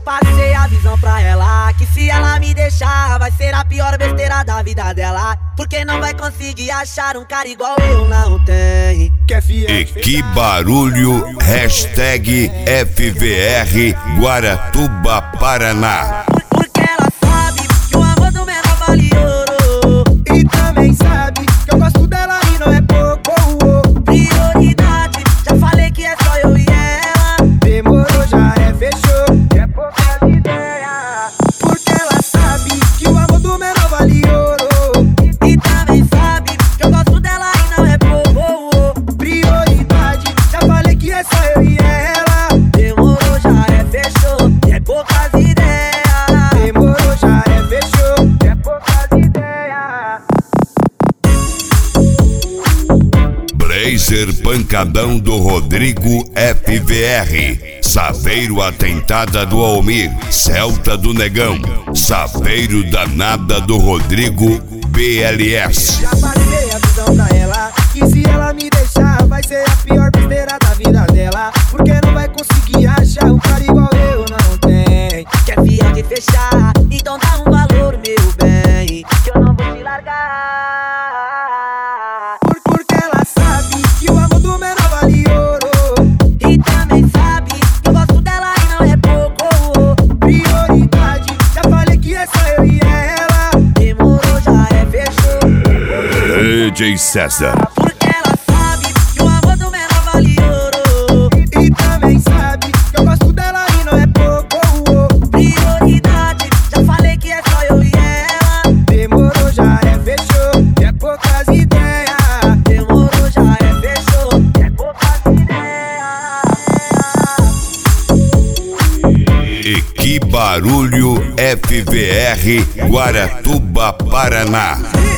passei a visão pra ela, que se ela me deixar vai ser a pior besteira da vida dela, porque não vai conseguir achar um cara igual eu não tem. E que barulho, #FVR Guaratuba, Paraná. Porque ela sabe que o amor do menor vale ouro, e também sabe que eu gosto dela e não é pouco. Prioridade, já falei que é só eu e ela. Demorou, já é, fechou, é poucas ideias. Porque ela sabe que o amor do menor vale ouro, e também sabe que eu gosto dela e não é pouco. prioridade, já falei que é só eu e ela. Demorou, já é, fechou, é poucas ideias. Demorou, já é, fechou, é poucas ideias. Blazer Pancadão do Rodrigo FVR, Saveiro Atentada do Almir, Celta do Negão, Saveiro Danada do Rodrigo BLS. Já passei a visão pra ela, que se ela me deixar vai ser a pior besteira da vida dela, porque não vai conseguir achar um cara igual eu não tem. Quer fiar de fechar, então dá um valor, meu bem, que eu não vou te largar. Porque ela sabe que o amor do menor vale ouro, E também sabe que eu gosto dela e não é pouco. prioridade, já falei que é só eu e ela. Demorou, já é, fechou. DJ César. Porque ela sabe que o amor do menor vale ouro, E também sabe que eu gosto dela e não é pouco. prioridade, já falei que é só eu e ela. Demorou, já é, fechou, é poucas ideias. Demorou, já é, fechou, é poucas ideias. E que barulho, FVR Guaratuba, Paraná.